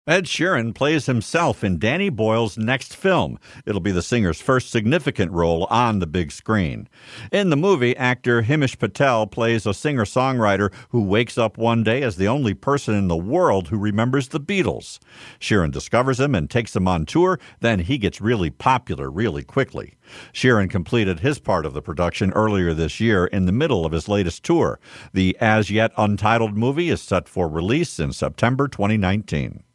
Ed Sheeran plays himself in Danny Boyle's next film. It'll be the singer's first significant role on the big screen. In the movie, actor Himesh Patel plays a singer-songwriter who wakes up one day as the only person in the world who remembers the Beatles. Sheeran discovers him and takes him on tour, then he gets really popular really quickly. Sheeran completed his part of the production earlier this year in the middle of his latest tour. The as-yet untitled movie is set for release in September 2019.